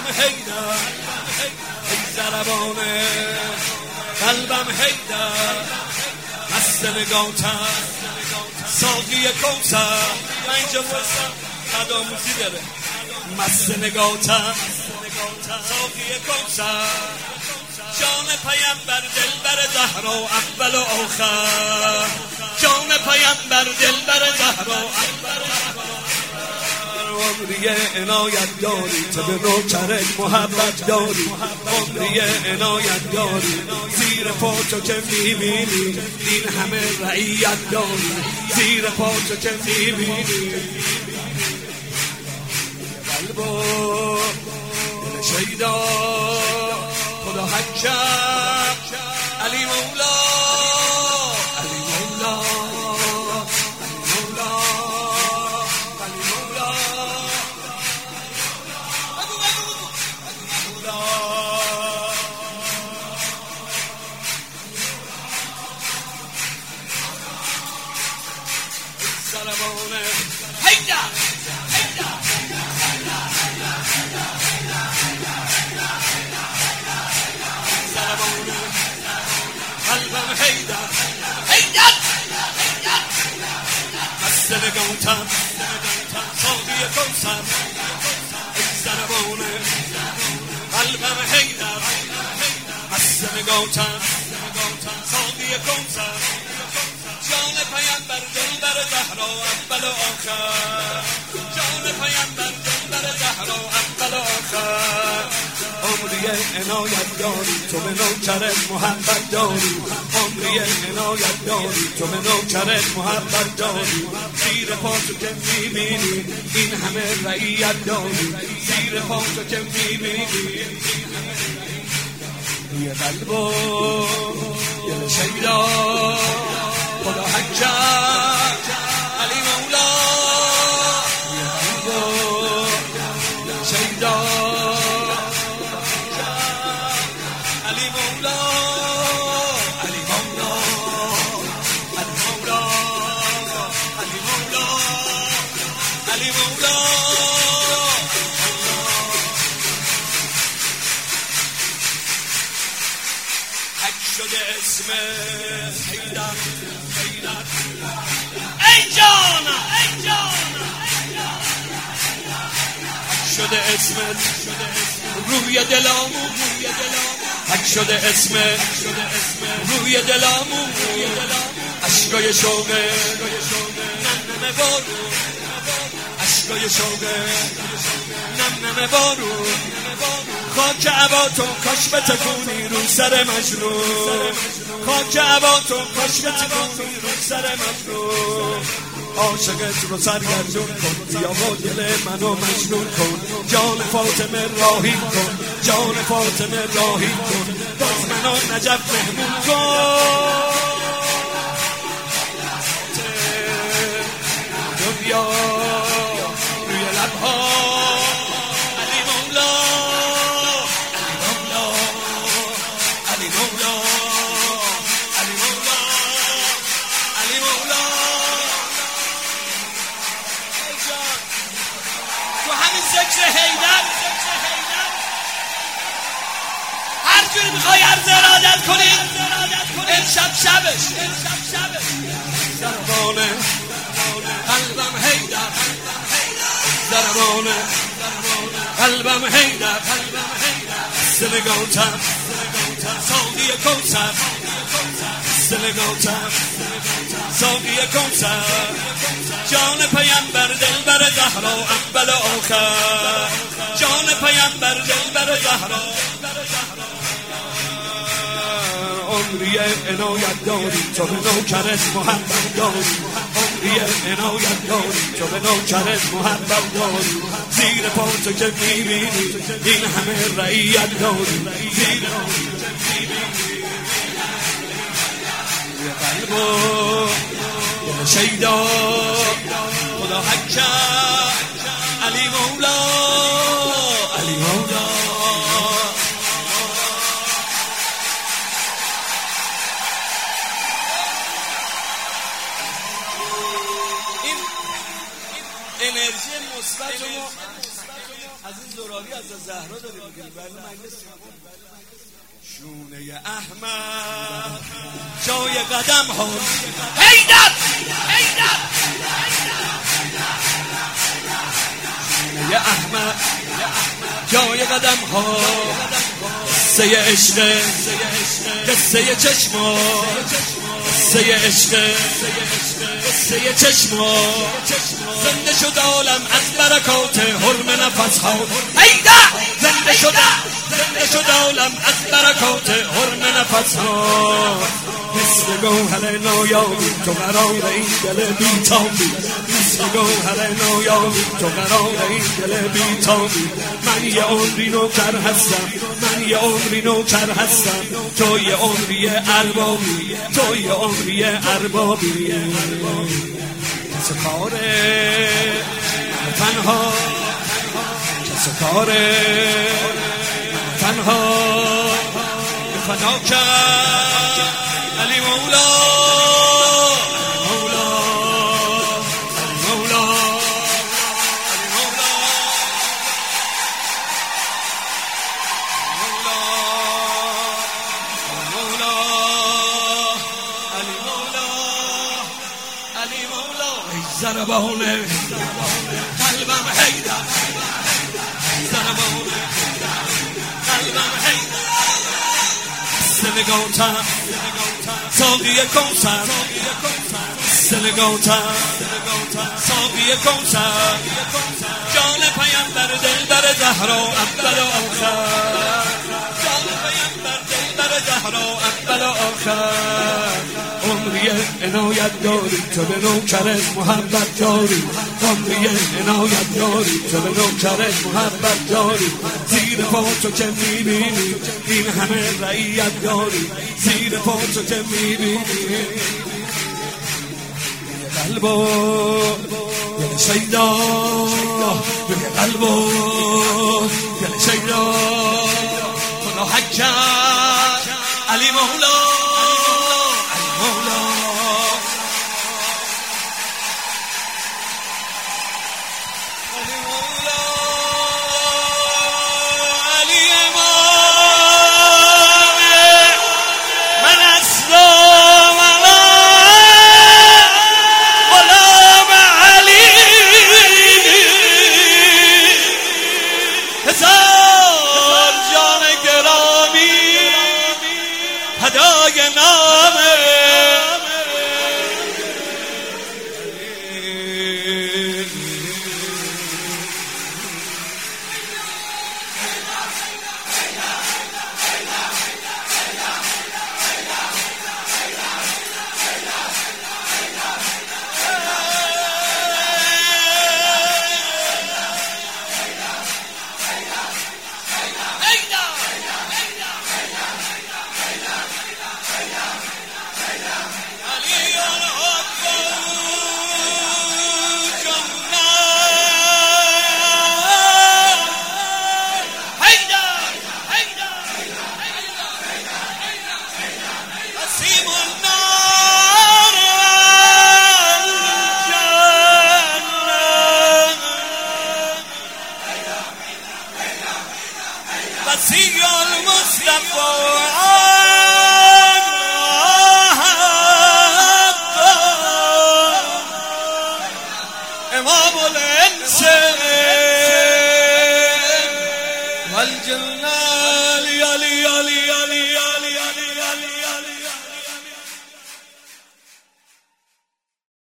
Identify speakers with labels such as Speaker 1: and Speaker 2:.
Speaker 1: حیدر ای ضربان قلبم حیدر مست نگاتم ساقی کوثر. من اینجا فرستم قداموزی داره. مست نگاتم ساقی کوثر جان پیمبر دلبر زهرا اول و آخر. جان پیمبر دلبر زهرا اول و آخر. عمری عنایت داری تو به نوکرت محبت داری. عمری عنایت داری زیر پا تو که میبینی این همه رعیت داری. زیر پا تو که میبینی قلبو دل شیدا خدا حکم علی مولا علی مولا زربانه حیدر زربانه قلبم حیدر حیدر مست نگاتم ساقی کوثر. زربانه قلبم حیدر مست نگاتم ساقی کوثر جان پیمبر دلبر زهرا اول و آخر. جان پیمبر دلبر زهرا اول و آخر. عمری عنایت داری تو به نوکرت محبت داری. عمری عنایت داری تو به نوکرت محبت داری. زیر پا تو که میبینی این همه رعیت داری. زیر پا تو که میبینی روی قلب و دل شیدا خدا حکم علی مولا دل شیدا علی مولا علی مولا علی مولا علی مولا علی مولا. حک شده اسم حیدر ای جانا ای جانا حک شده اسمت روی دلامو حک شده اسمت روی دلامو عشقای شوقه نم بارو عشقای شوقه نم بارو خاک عباتو کاش بتکونی رو سر مجنون. خاک عباتو کاش بتکونی رو سر مجنون. عاشقت رو سرگردون کن بیا با دل منو مجنون کن. جان فاطمه راهی کن جان فاطمه راهی کن. باز منو نجف مهمون کن. دنیا روی لبها علی مولا علی مولا علی مولا علی مولا. تو همین ذکر حیدر هر جوری میخوای عرض ارادت کنی امشب شبش. زربانه قلبم حیدر زربانه قلبم حیدر سلگاتم ساقی کوثر سلگاتم ساقی کوثر جان پیمبر دلبر زهرا اول و آخر. جان پیمبر دلبر زهرا عمری عنایت داری تو به نوکرت محبت داری. عمری عنایت داری تو به نوکرت محبت داری. زیر پا تو که میبینی این همه رعیت داری. زیر پا تو که میبینی روی قلب و دل شیدا خدا حکم علی مولا علی مولا. انرژی مثبت رو از این زراری از زهرا داریم میگیم برای مجلس شونه احمد جای قدم ها حیدر شونه احمد جای قدم ها قصه عشق قصه چشما قصه عشق قصه چشما زنده شد عالم از برکات حرم نفس ها حیدر زنده شد عالم از برکات حرم نفس ها مثل گوهر نایابی تو قرار این دل بیتابی مثل گوهر نایابی تو قرار این دل بیتابی من یه عمری نوکر هستم من یه عمری نوکر هستم تو یه عمری اربابی تو یه عمری اربابی کس کاره تنها کس کاره تنها فدا کرد علی مولا زربانه قلبم حیدر زربانه قلبم حیدر سنگاتم ساقی کوثر سنگاتم ساقی کوثر جان پیامبر دلبر زهرا اول و آخر جان پیامبر دلبر زهرا اول و آخر عمری عنایت داری تو به نوکرت محبت داری عمری عنایت داری تو به نوکرت محبت داری زیر پا تو که میبینی این همه رعیت داری زیر پا تو که میبینی قلبو یه شیدا یه قلبو یه شیدا خدا حکر علی مولا هدای نامه وسیع المصطفى امام الانس